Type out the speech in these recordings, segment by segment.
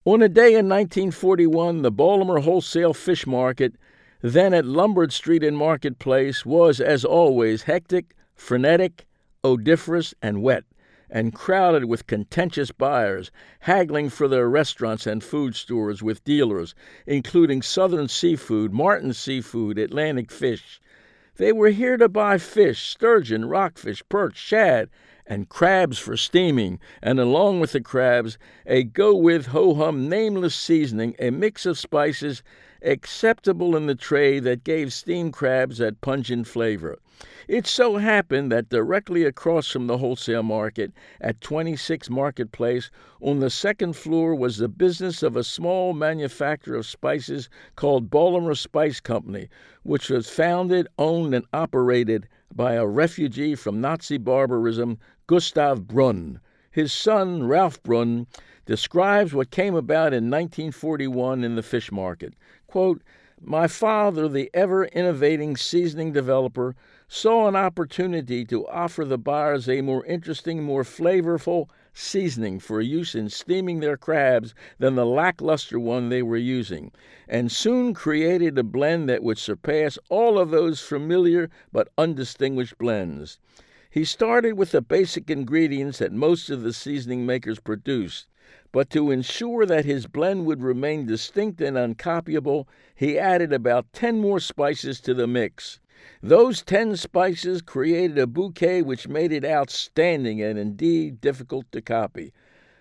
On a day in 1941, the Baltimore Wholesale Fish Market, then at Lombard Street and Marketplace, was, as always, hectic, frenetic, odoriferous, and wet, and crowded with contentious buyers, haggling for their restaurants and food stores with dealers, including Southern Seafood, Martin Seafood, Atlantic Fish. They were here to buy fish, sturgeon, rockfish, perch, shad, and crabs for steaming, and along with the crabs, a go-with, ho-hum, nameless seasoning, a mix of spices acceptable in the trade that gave steamed crabs that pungent flavor. It so happened that directly across from the wholesale market, at 26 Marketplace, on the second floor was the business of a small manufacturer of spices called Baltimore Spice Company, which was founded, owned, and operated by a refugee from Nazi barbarism, Gustav Brunn. His son, Ralph Brunn, describes what came about in 1941 in the fish market. Quote, "My father, the ever-innovating seasoning developer, saw an opportunity to offer the buyers a more interesting, more flavorful seasoning for use in steaming their crabs than the lackluster one they were using, and soon created a blend that would surpass all of those familiar but undistinguished blends. He started with the basic ingredients that most of the seasoning makers produce, but to ensure that his blend would remain distinct and uncopyable, he added about 10 more spices to the mix. Those 10 spices created a bouquet which made it outstanding and indeed difficult to copy.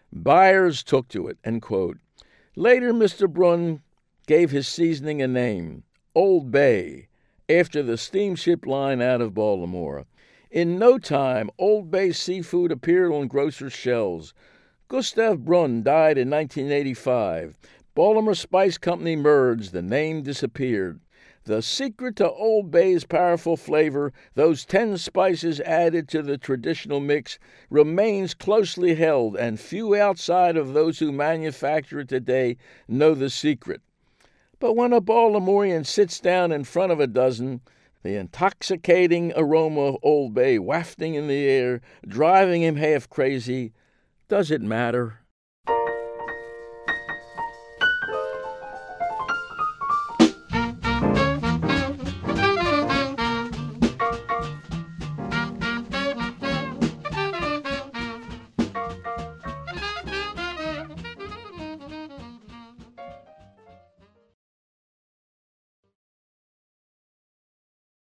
Buyers took to it." End quote. Later, Mr. Brunn gave his seasoning a name, Old Bay, after the steamship line out of Baltimore. In no time, Old Bay seafood appeared on grocers' shelves. Gustav Brunn died in 1985. Baltimore Spice Company merged. The name disappeared. The secret to Old Bay's powerful flavor, those 10 spices added to the traditional mix, remains closely held, and few outside of those who manufacture it today know the secret. But when a Baltimorean sits down in front of a dozen, the intoxicating aroma of Old Bay wafting in the air, driving him half crazy, does it matter?